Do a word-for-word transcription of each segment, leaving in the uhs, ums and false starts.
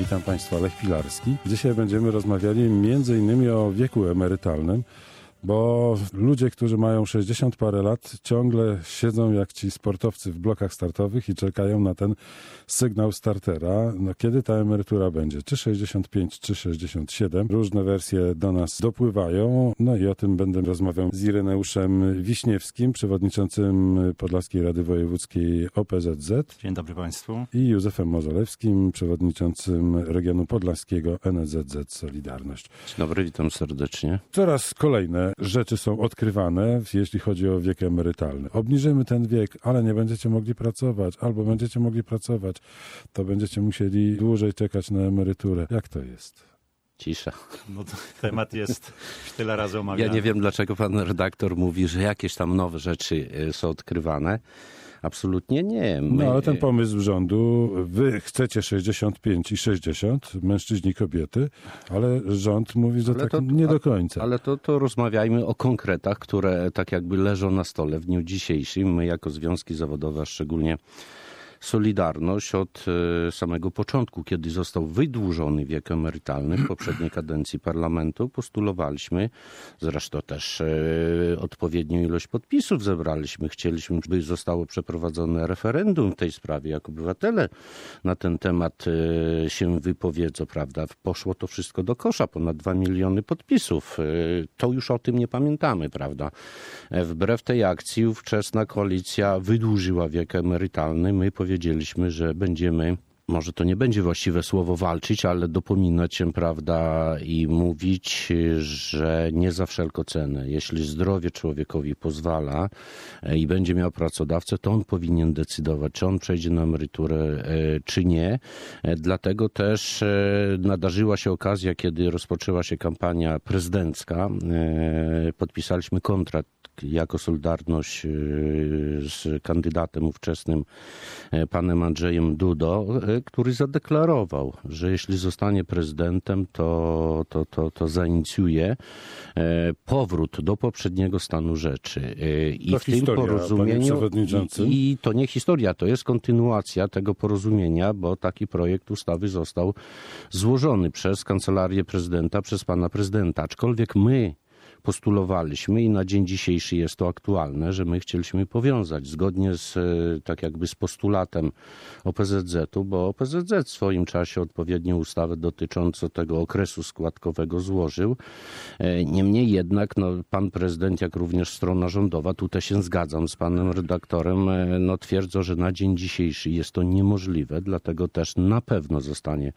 Witam Państwa, Lech Pilarski. Dzisiaj będziemy rozmawiali między innymi o wieku emerytalnym, bo ludzie, którzy mają sześćdziesiąt parę lat, ciągle siedzą jak ci sportowcy w blokach startowych i czekają na ten sygnał startera. No, kiedy ta emerytura będzie? Czy sześćdziesiąt pięć, czy sześćdziesiąt siedem? Różne wersje do nas dopływają. No i o tym będę rozmawiał z Ireneuszem Wiśniewskim, przewodniczącym Podlaskiej Rady Wojewódzkiej O P Z Z. Dzień dobry Państwu. I Józefem Morzolewskim, przewodniczącym regionu podlaskiego N S Z Z Solidarność. Dzień dobry, witam serdecznie. Coraz kolejne rzeczy są odkrywane, jeśli chodzi o wiek emerytalny. Obniżymy ten wiek, ale nie będziecie mogli pracować, albo będziecie mogli pracować, to będziecie musieli dłużej czekać na emeryturę. Jak to jest? Cisza. No to temat jest tyle razy omawiany. Ja nie wiem, dlaczego pan redaktor mówi, że jakieś tam nowe rzeczy są odkrywane. Absolutnie nie. My... No ale ten pomysł rządu, wy chcecie sześćdziesiąt pięć i sześćdziesiąt, mężczyźni, kobiety, ale rząd mówi, że ale tak to, nie do końca. Ale to, to rozmawiajmy o konkretach, które tak jakby leżą na stole w dniu dzisiejszym. My jako związki zawodowe, a szczególnie Solidarność od samego początku, kiedy został wydłużony wiek emerytalny w poprzedniej kadencji parlamentu, postulowaliśmy, zresztą też odpowiednią ilość podpisów zebraliśmy. Chcieliśmy, by zostało przeprowadzone referendum w tej sprawie, jak obywatele na ten temat się wypowiedzą, prawda? Poszło to wszystko do kosza, ponad dwa miliony podpisów. To już o tym nie pamiętamy, prawda? Wbrew tej akcji ówczesna koalicja wydłużyła wiek emerytalny. My powiedzieliśmy, że będziemy, może to nie będzie właściwe słowo walczyć, ale dopominać się, prawda, i mówić, że nie za wszelką cenę. Jeśli zdrowie człowiekowi pozwala i będzie miał pracodawcę, to on powinien decydować, czy on przejdzie na emeryturę, czy nie. Dlatego też nadarzyła się okazja, kiedy rozpoczęła się kampania prezydencka. Podpisaliśmy kontrakt jako Solidarność z kandydatem ówczesnym panem Andrzejem Dudą, który zadeklarował, że jeśli zostanie prezydentem, to, to, to, to zainicjuje powrót do poprzedniego stanu rzeczy. I to w historia, tym porozumieniu i, i to nie historia, to jest kontynuacja tego porozumienia, bo taki projekt ustawy został złożony przez Kancelarię Prezydenta, przez pana prezydenta. Aczkolwiek my postulowaliśmy i na dzień dzisiejszy jest to aktualne, że my chcieliśmy powiązać zgodnie z tak jakby z postulatem O P Z Z-u, bo O P Z Z w swoim czasie odpowiednią ustawę dotyczącą tego okresu składkowego złożył. Niemniej jednak no, pan prezydent, jak również strona rządowa, tutaj się zgadzam z panem redaktorem, no, twierdzą, że na dzień dzisiejszy jest to niemożliwe, dlatego też na pewno zostanie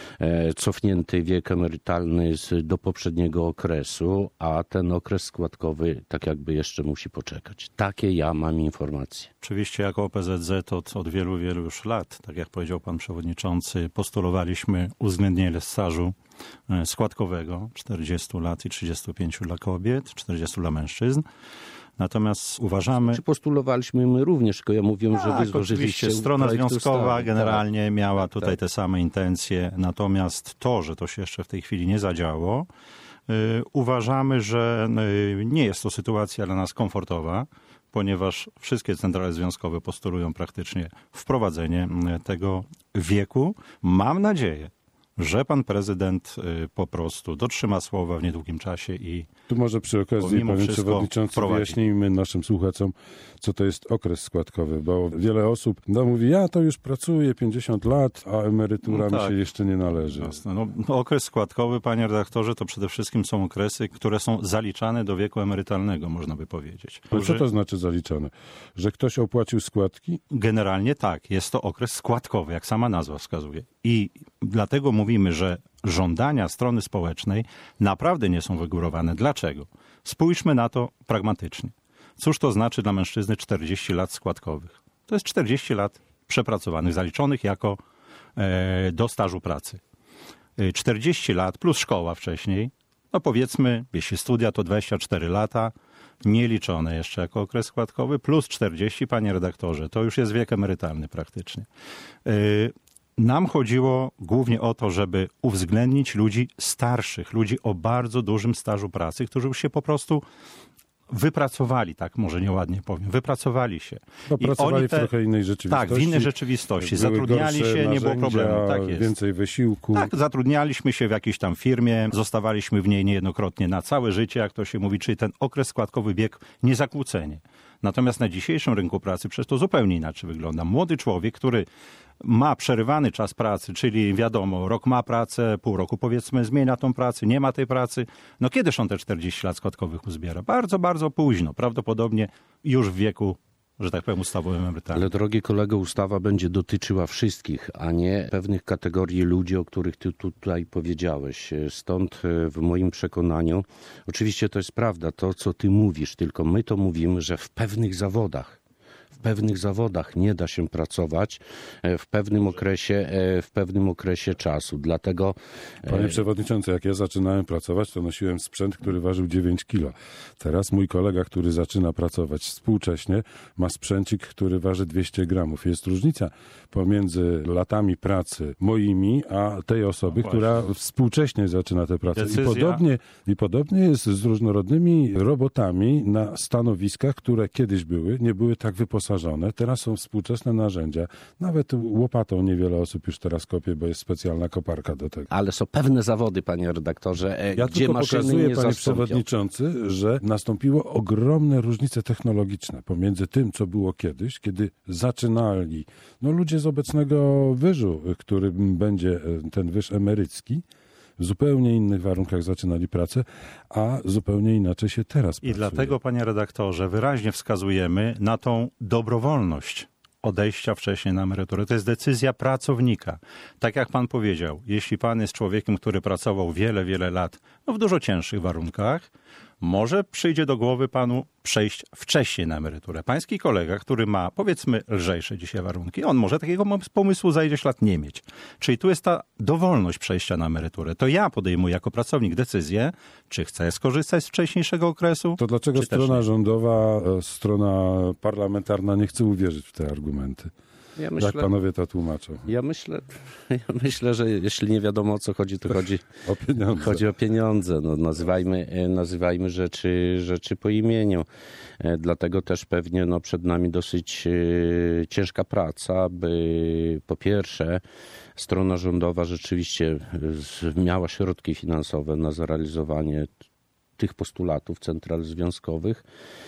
cofnięty wiek emerytalny do poprzedniego okresu, a ten okres składkowy tak jakby jeszcze musi poczekać. Takie ja mam informacje. Oczywiście jako O P Z Z od, od wielu, wielu już lat, tak jak powiedział pan przewodniczący, postulowaliśmy uwzględnienie stażu składkowego czterdziestu lat i trzydziestu pięciu dla kobiet, czterdziestu dla mężczyzn. Natomiast uważamy... Czy postulowaliśmy my również, tylko ja mówię, tak, że wy złożyliście strona związkowa ustawy. generalnie tak, miała tutaj tak. te same intencje, natomiast to, że to się jeszcze w tej chwili nie zadziało, yy, uważamy, że yy, nie jest to sytuacja dla nas komfortowa, ponieważ wszystkie centrale związkowe postulują praktycznie wprowadzenie tego wieku. Mam nadzieję, że pan prezydent po prostu dotrzyma słowa w niedługim czasie i tu może przy okazji, panie przewodniczący, wyjaśnijmy naszym słuchaczom, co to jest okres składkowy, bo wiele osób no, mówi, ja to już pracuję pięćdziesiąt lat, a emerytura no tak. mi się jeszcze nie należy. No, no, okres składkowy, panie redaktorze, to przede wszystkim są okresy, które są zaliczane do wieku emerytalnego, można by powiedzieć. Ale co to znaczy zaliczane? Że ktoś opłacił składki? Generalnie tak, jest to okres składkowy, jak sama nazwa wskazuje. I dlatego mówimy, że żądania strony społecznej naprawdę nie są wygórowane. Dlaczego? Spójrzmy na to pragmatycznie. Cóż to znaczy dla mężczyzny czterdzieści lat składkowych? To jest czterdzieści lat przepracowanych, zaliczonych jako e, do stażu pracy. czterdzieści lat plus szkoła wcześniej, no powiedzmy, jeśli studia to dwadzieścia cztery lata, nieliczone jeszcze jako okres składkowy, plus czterdzieści, panie redaktorze, to już jest wiek emerytalny praktycznie. E, Nam chodziło głównie o to, żeby uwzględnić ludzi starszych, ludzi o bardzo dużym stażu pracy, którzy już się po prostu wypracowali, tak może nieładnie powiem, wypracowali się. Bo I pracowali oni te, w trochę innej rzeczywistości. Tak, w innej rzeczywistości. Były Zatrudniali gorsze się, nie było narzędzia, problemu. Tak jest. Więcej wysiłku. Tak, zatrudnialiśmy się w jakiejś tam firmie, zostawaliśmy w niej niejednokrotnie na całe życie, jak to się mówi, czyli ten okres składkowy biegł niezakłócenie. Natomiast na dzisiejszym rynku pracy przecież to zupełnie inaczej wygląda. Młody człowiek, który ma przerywany czas pracy, czyli wiadomo, rok ma pracę, pół roku powiedzmy zmienia tą pracę, nie ma tej pracy. No kiedyż on te czterdzieści lat składkowych uzbiera? Bardzo, bardzo późno. Prawdopodobnie już w wieku, że tak powiem, ustawowym emerytalnym. Ale drogi kolego, ustawa będzie dotyczyła wszystkich, a nie pewnych kategorii ludzi, o których ty tutaj powiedziałeś. Stąd w moim przekonaniu, oczywiście to jest prawda, to co ty mówisz, tylko my to mówimy, że w pewnych zawodach, w pewnych zawodach nie da się pracować w pewnym okresie, w pewnym okresie czasu. Dlatego... Panie przewodniczący, jak ja zaczynałem pracować, to nosiłem sprzęt, który ważył dziewięć kilo. Teraz mój kolega, który zaczyna pracować współcześnie, ma sprzęcik, który waży dwieście gramów. Jest różnica pomiędzy latami pracy moimi, a tej osoby, no która współcześnie zaczyna tę pracę. Decyzja... I podobnie, I podobnie jest z różnorodnymi robotami na stanowiskach, które kiedyś były, nie były tak wyposażone. Teraz są współczesne narzędzia. Nawet łopatą niewiele osób już teraz kopie, bo jest specjalna koparka do tego. Ale są pewne zawody, panie redaktorze, ja gdzie maszyny pokazuję, nie panie zastąpią. przewodniczący, że nastąpiło ogromne różnice technologiczne pomiędzy tym, co było kiedyś, kiedy zaczynali no, ludzie z obecnego wyżu, który będzie ten wyż emerycki, w zupełnie innych warunkach zaczynali pracę, a zupełnie inaczej się teraz pracuje. I dlatego, panie redaktorze, wyraźnie wskazujemy na tą dobrowolność odejścia wcześniej na emeryturę. To jest decyzja pracownika. Tak jak pan powiedział, jeśli pan jest człowiekiem, który pracował wiele, wiele lat no w dużo cięższych warunkach, może przyjdzie do głowy panu przejść wcześniej na emeryturę. Pański kolega, który ma, powiedzmy, lżejsze dzisiaj warunki, on może takiego pomysłu za ileś lat nie mieć. Czyli tu jest ta dowolność przejścia na emeryturę. To ja podejmuję jako pracownik decyzję, czy chcę skorzystać z wcześniejszego okresu. To dlaczego strona rządowa, strona parlamentarna nie chce uwierzyć w te argumenty? Ja myślę, jak panowie to tłumaczą? Ja myślę, ja myślę, że jeśli nie wiadomo o co chodzi, to chodzi o pieniądze. Chodzi o pieniądze. No, nazywajmy, nazywajmy rzeczy, rzeczy po imieniu. Dlatego też pewnie no, przed nami dosyć ciężka praca, by po pierwsze strona rządowa rzeczywiście miała środki finansowe na zrealizowanie tych postulatów central związkowych.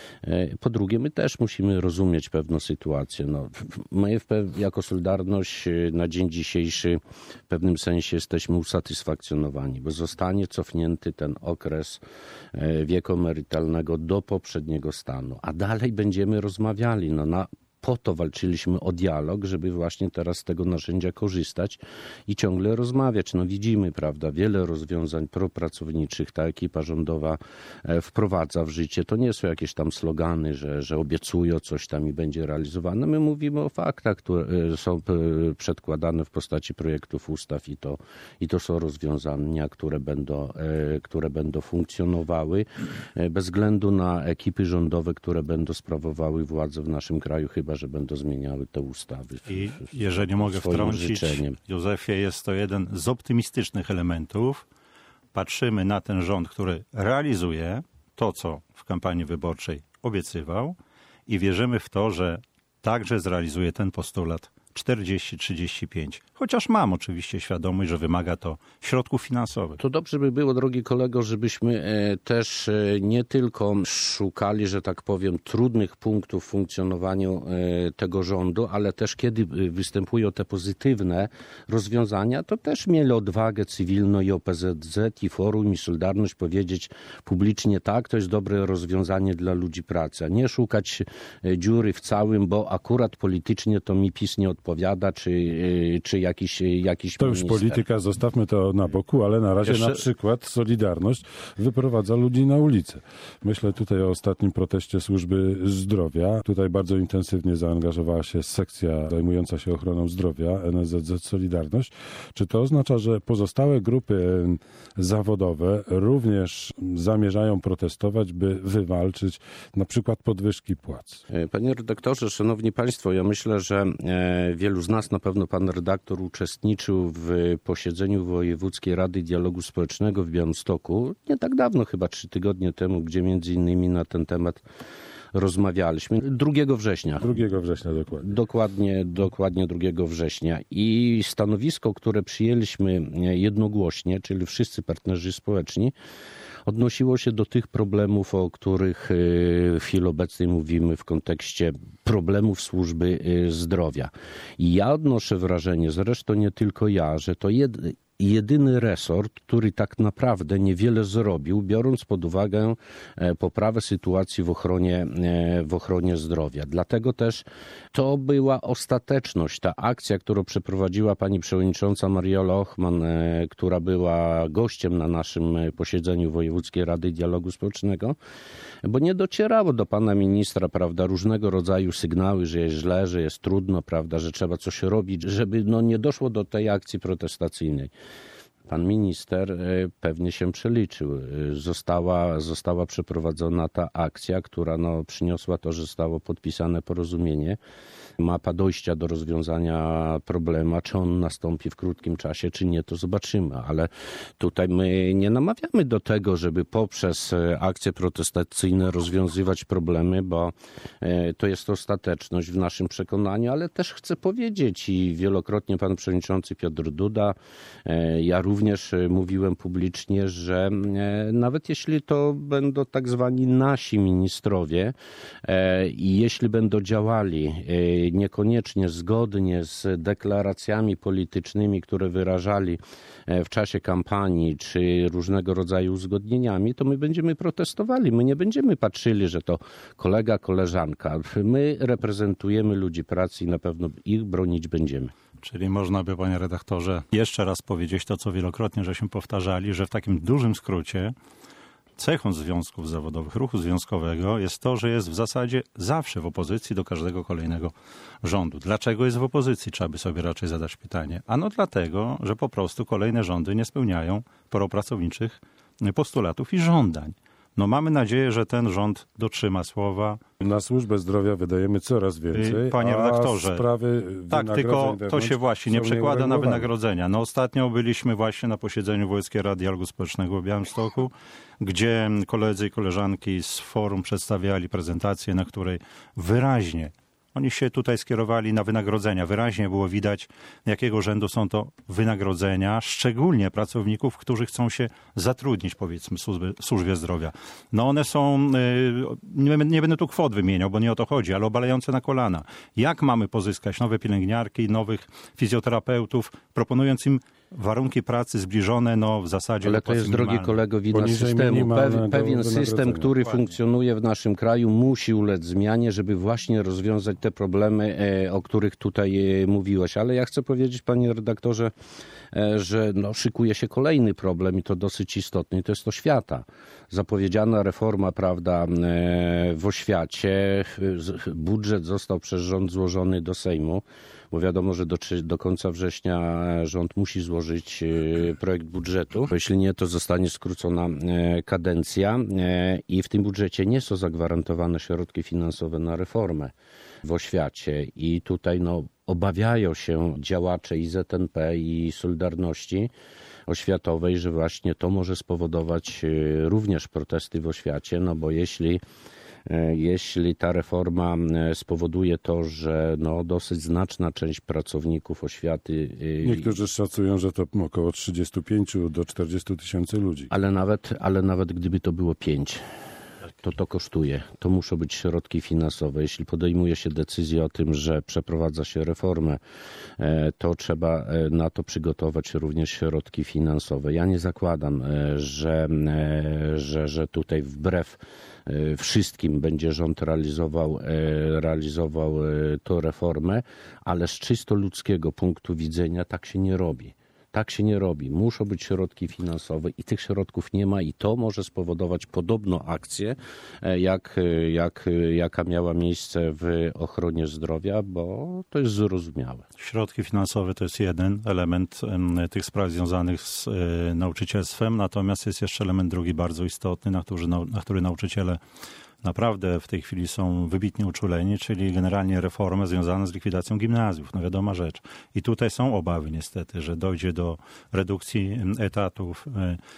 Po drugie, my też musimy rozumieć pewną sytuację. No, my jako Solidarność na dzień dzisiejszy w pewnym sensie jesteśmy usatysfakcjonowani, bo zostanie cofnięty ten okres wieku emerytalnego do poprzedniego stanu, a dalej będziemy rozmawiali. No, na Po to walczyliśmy o dialog, żeby właśnie teraz z tego narzędzia korzystać i ciągle rozmawiać. No widzimy, prawda, wiele rozwiązań propracowniczych ta ekipa rządowa wprowadza w życie. To nie są jakieś tam slogany, że, że obiecują coś tam i będzie realizowane. My mówimy o faktach, które są przedkładane w postaci projektów ustaw i to, i to są rozwiązania, które będą, które będą funkcjonowały bez względu na ekipy rządowe, które będą sprawowały władzę w naszym kraju, chyba że będą zmieniały te ustawy. W, I jeżeli w mogę wtrącić, życzeniem. Józefie, jest to jeden z optymistycznych elementów. Patrzymy na ten rząd, który realizuje to, co w kampanii wyborczej obiecywał i wierzymy w to, że także zrealizuje ten postulat czterdzieści trzydzieści pięć. Chociaż mam oczywiście świadomość, że wymaga to środków finansowych. To dobrze by było, drogi kolego, żebyśmy też nie tylko szukali, że tak powiem, trudnych punktów w funkcjonowaniu tego rządu, ale też kiedy występują te pozytywne rozwiązania, to też mieli odwagę cywilną i O P Z Z, i Forum, i Solidarność powiedzieć publicznie tak, to jest dobre rozwiązanie dla ludzi pracy, a nie szukać dziury w całym, bo akurat politycznie to mi PiS nie odpowiada, czy, czy jakiś, jakiś To już minister. polityka, zostawmy to na boku, ale na razie Jeszcze... na przykład Solidarność wyprowadza ludzi na ulicę. Myślę tutaj o ostatnim proteście służby zdrowia. Tutaj bardzo intensywnie zaangażowała się sekcja zajmująca się ochroną zdrowia, N S Z Z Solidarność. Czy to oznacza, że pozostałe grupy zawodowe również zamierzają protestować, by wywalczyć na przykład podwyżki płac? Panie redaktorze, szanowni państwo, ja myślę, że wielu z nas, na pewno pan redaktor, uczestniczył w posiedzeniu Wojewódzkiej Rady Dialogu Społecznego w Białymstoku, nie tak dawno, chyba trzy tygodnie temu, gdzie między innymi na ten temat rozmawialiśmy. drugiego września. drugiego września dokładnie. Dokładnie, dokładnie drugiego września. I stanowisko, które przyjęliśmy jednogłośnie, czyli wszyscy partnerzy społeczni, odnosiło się do tych problemów, o których w chwili obecnej mówimy w kontekście problemów służby zdrowia. I ja odnoszę wrażenie, zresztą nie tylko ja, że to jed, jedyny resort, który tak naprawdę niewiele zrobił, biorąc pod uwagę poprawę sytuacji w ochronie, w ochronie zdrowia. Dlatego też to była ostateczność, ta akcja, którą przeprowadziła pani przewodnicząca Mariola Ochman, która była gościem na naszym posiedzeniu Wojewódzkiej Rady Dialogu Społecznego, bo nie docierało do pana ministra, prawda, różnego rodzaju sygnały, że jest źle, że jest trudno, prawda, że trzeba coś robić, żeby no, nie doszło do tej akcji protestacyjnej. Pan minister pewnie się przeliczył. Została, została przeprowadzona ta akcja, która no, przyniosła to, że zostało podpisane porozumienie. Mapa dojścia do rozwiązania problemu, czy on nastąpi w krótkim czasie, czy nie, to zobaczymy. Ale tutaj my nie namawiamy do tego, żeby poprzez akcje protestacyjne rozwiązywać problemy, bo to jest ostateczność w naszym przekonaniu, ale też chcę powiedzieć i wielokrotnie pan przewodniczący Piotr Duda, ja również mówiłem publicznie, że nawet jeśli to będą tak zwani nasi ministrowie i jeśli będą działali niekoniecznie zgodnie z deklaracjami politycznymi, które wyrażali w czasie kampanii, czy różnego rodzaju uzgodnieniami, to my będziemy protestowali. My nie będziemy patrzyli, że to kolega, koleżanka. My reprezentujemy ludzi pracy i na pewno ich bronić będziemy. Czyli można by, panie redaktorze, jeszcze raz powiedzieć to, co wielokrotnie żeśmy powtarzali, że w takim dużym skrócie cechą związków zawodowych, ruchu związkowego jest to, że jest w zasadzie zawsze w opozycji do każdego kolejnego rządu. Dlaczego jest w opozycji? Trzeba by sobie raczej zadać pytanie. Ano dlatego, że po prostu kolejne rządy nie spełniają propracowniczych postulatów i żądań. No mamy nadzieję, że ten rząd dotrzyma słowa. Na służbę zdrowia wydajemy coraz więcej, Panie redaktorze, a sprawy tak, tylko to się właśnie nie przekłada na wynagrodzenia. No ostatnio byliśmy właśnie na posiedzeniu Wojewódzkiej Rady Dialogu Społecznego w Białymstoku, gdzie koledzy i koleżanki z forum przedstawiali prezentację, na której wyraźnie oni się tutaj skierowali na wynagrodzenia. Wyraźnie było widać, jakiego rzędu są to wynagrodzenia, szczególnie pracowników, którzy chcą się zatrudnić, powiedzmy, w służbie, w służbie zdrowia. No one są, nie, nie będę tu kwot wymieniał, bo nie o to chodzi, ale obalające na kolana. Jak mamy pozyskać nowe pielęgniarki, nowych fizjoterapeutów, proponując im warunki pracy zbliżone, no w zasadzie... Ale to jest, drogi kolego, wina Poniżej systemu. Pew, pewien system, wynagrodzenia. który Dokładnie. funkcjonuje w naszym kraju, musi ulec zmianie, żeby właśnie rozwiązać te problemy, o których tutaj mówiłeś. Ale ja chcę powiedzieć, panie redaktorze, że no, szykuje się kolejny problem i to dosyć istotny, to jest to oświata. Zapowiedziana reforma, prawda, w oświacie, budżet został przez rząd złożony do Sejmu, bo wiadomo, że do, do końca września rząd musi złożyć projekt budżetu. Jeśli nie, to zostanie skrócona kadencja i w tym budżecie nie są zagwarantowane środki finansowe na reformę w oświacie. I tutaj no, obawiają się działacze i Z N P i Solidarności Oświatowej, że właśnie to może spowodować również protesty w oświacie, no bo jeśli Jeśli ta reforma spowoduje to, że no dosyć znaczna część pracowników oświaty... Niektórzy szacują, że to około trzydzieści pięć do czterdziestu tysięcy ludzi. Ale nawet, ale nawet gdyby to było pięć, to to kosztuje. To muszą być środki finansowe. Jeśli podejmuje się decyzję o tym, że przeprowadza się reformę, to trzeba na to przygotować również środki finansowe. Ja nie zakładam, że, że, że tutaj wbrew wszystkim będzie rząd realizował, realizował tę reformę, ale z czysto ludzkiego punktu widzenia tak się nie robi. Tak się nie robi. Muszą być środki finansowe i tych środków nie ma i to może spowodować podobną akcję, jak, jak, jaka miała miejsce w ochronie zdrowia, bo to jest zrozumiałe. Środki finansowe to jest jeden element tych spraw związanych z nauczycielstwem, natomiast jest jeszcze element drugi bardzo istotny, na który, na który nauczyciele naprawdę w tej chwili są wybitnie uczuleni, czyli generalnie reformy związane z likwidacją gimnazjów. No wiadoma rzecz. I tutaj są obawy niestety, że dojdzie do redukcji etatów.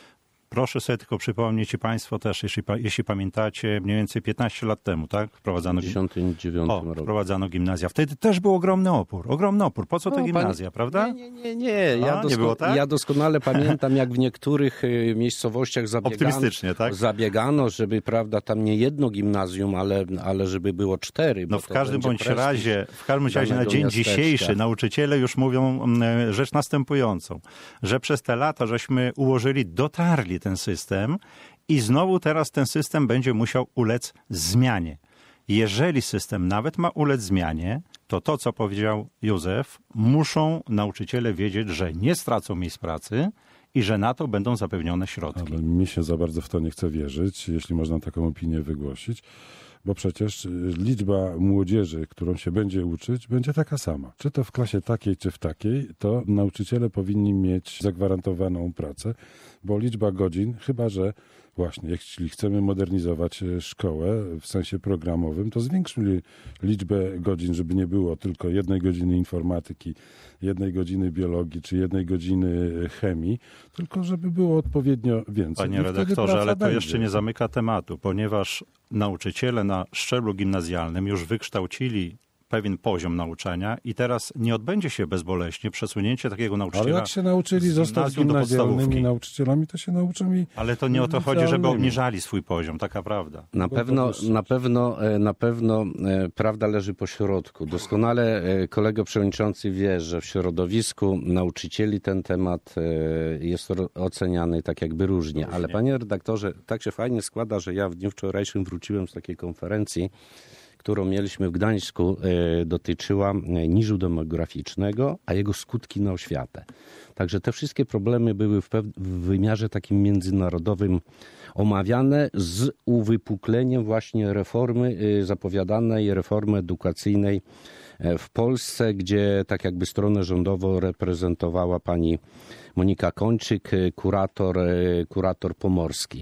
Proszę sobie tylko przypomnieć i Państwo też, jeśli, jeśli pamiętacie, mniej więcej piętnaście lat temu, tak? Wprowadzano, w pięćdziesiątym dziewiątym o, roku. wprowadzano gimnazja. Wtedy też był ogromny opór. Ogromny opór. Po co te No, gimnazja, pani... prawda? Nie, nie, nie. nie. Ja, A, dosko... nie było tak? ja doskonale pamiętam, jak w niektórych y, miejscowościach zabiegano, Optymistycznie, tak? zabiegano, żeby, prawda, tam nie jedno gimnazjum, ale, ale żeby było cztery. No bo w to każdym będzie bądź prestiż razie, w każdym bądź razie na danego dzień miasteczka. dzisiejszy nauczyciele już mówią mm, rzecz następującą, że przez te lata żeśmy ułożyli, dotarli ten system i znowu teraz ten system będzie musiał ulec zmianie. Jeżeli system nawet ma ulec zmianie, to to, co powiedział Józef, muszą nauczyciele wiedzieć, że nie stracą miejsc pracy i że na to będą zapewnione środki. Ale mi się za bardzo w to nie chce wierzyć, jeśli można taką opinię wygłosić, bo przecież liczba młodzieży, którą się będzie uczyć, będzie taka sama. Czy to w klasie takiej, czy w takiej, to nauczyciele powinni mieć zagwarantowaną pracę, bo liczba godzin, chyba że właśnie, jeśli chcemy modernizować szkołę w sensie programowym, to zwiększmy liczbę godzin, żeby nie było tylko jednej godziny informatyki, jednej godziny biologii, czy jednej godziny chemii, tylko żeby było odpowiednio więcej. Panie I wtedy redaktorze, praca ale to będzie. jeszcze nie zamyka tematu, ponieważ nauczyciele na szczeblu gimnazjalnym już wykształcili pewien poziom nauczania i teraz nie odbędzie się bezboleśnie przesunięcie takiego nauczyciela. Ale jak się nauczyli z zostać gimnazjum do gimnazjalnymi podstawówki. nauczycielami, to się nauczą i Ale to nie o to chodzi, żeby licealnymi. obniżali swój poziom, taka prawda. Na Mogą pewno, podwyższyć. na pewno, e, na pewno e, prawda leży po środku. Doskonale e, kolego przewodniczący wie, że w środowisku nauczycieli ten temat e, jest ro- oceniany tak jakby różnie. Różnie. Ale panie redaktorze, tak się fajnie składa, że ja w dniu wczorajszym wróciłem z takiej konferencji, którą mieliśmy w Gdańsku, e, dotyczyła e, niżu demograficznego, a jego skutki na oświatę. Także te wszystkie problemy były w, pew- w wymiarze takim międzynarodowym omawiane z uwypukleniem właśnie reformy, e, zapowiadanej reformy edukacyjnej e, w Polsce, gdzie tak jakby stronę rządową reprezentowała pani Monika Kończyk, e, kurator, e, kurator pomorski.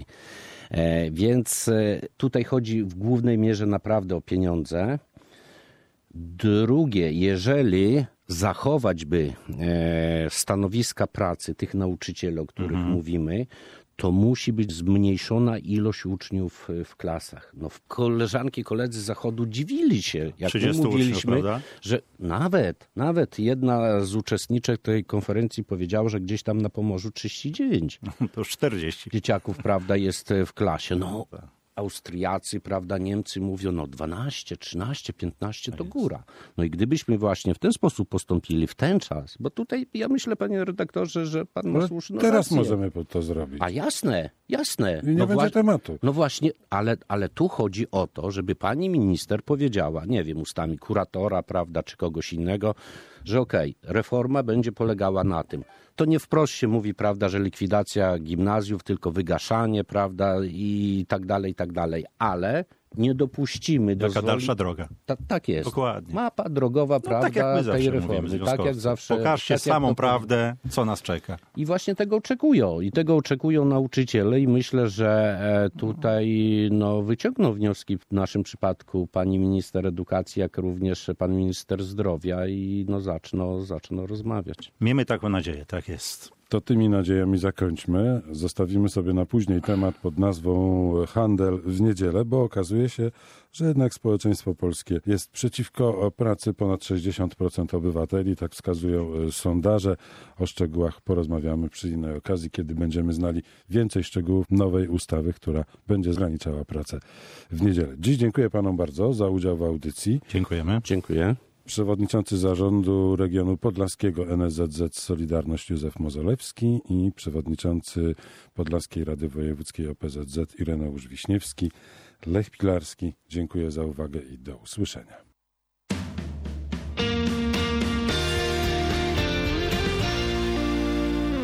E, Więc e, tutaj chodzi w głównej mierze naprawdę o pieniądze. Drugie, jeżeli zachować by e, stanowiska pracy tych nauczycieli, o których Mhm. mówimy, to musi być zmniejszona ilość uczniów w klasach. No, koleżanki, koledzy z Zachodu dziwili się, jak my trzydziestu uczniów, mówiliśmy, prawda? że nawet, nawet jedna z uczestniczek tej konferencji powiedziała, że gdzieś tam na Pomorzu trzydzieści dziewięć To już czterdzieści. dzieciaków, prawda, jest w klasie. No, Austriacy, prawda, Niemcy mówią, no dwanaście, trzynaście, piętnaście to góra. No i gdybyśmy właśnie w ten sposób postąpili w ten czas, bo tutaj ja myślę, panie redaktorze, że pan ma Ale słuszną teraz rację. możemy po- to zrobić. A jasne, jasne. I nie no będzie wła- tematu. No właśnie, ale, ale tu chodzi o to, żeby pani minister powiedziała, nie wiem, ustami kuratora, prawda, czy kogoś innego, że okej, reforma będzie polegała na tym. To nie wprost się mówi, prawda, że likwidacja gimnazjów, tylko wygaszanie, prawda, i tak dalej, i tak dalej, ale nie dopuścimy do Jaka dalsza droga. Ta, tak jest. Dokładnie. Mapa drogowa, No, prawda, tak jak my zawsze tej mówimy, reformy. Tak związkowcy. jak zawsze. Pokażcie tak jak samą to- prawdę, co nas czeka. I właśnie tego oczekują. I tego oczekują nauczyciele i myślę, że e, tutaj no, wyciągną wnioski w naszym przypadku pani minister edukacji, jak również pan minister zdrowia i no, zaczną, zaczną rozmawiać. Miejmy taką nadzieję, tak jest. To tymi nadziejami zakończmy. Zostawimy sobie na później temat pod nazwą handel w niedzielę, bo okazuje się, że jednak społeczeństwo polskie jest przeciwko pracy ponad sześćdziesiąt procent obywateli. Tak wskazują e, sondaże. O szczegółach porozmawiamy przy innej okazji, kiedy będziemy znali więcej szczegółów nowej ustawy, która będzie ograniczała pracę w niedzielę. Dziś dziękuję panom bardzo za udział w audycji. Dziękujemy. Dziękuję. Przewodniczący Zarządu Regionu Podlaskiego N S Z Z Solidarność Józef Mozolewski i przewodniczący Podlaskiej Rady Wojewódzkiej O P Z Z Ireneusz Wiśniewski. Lech Pilarski. Dziękuję za uwagę i do usłyszenia.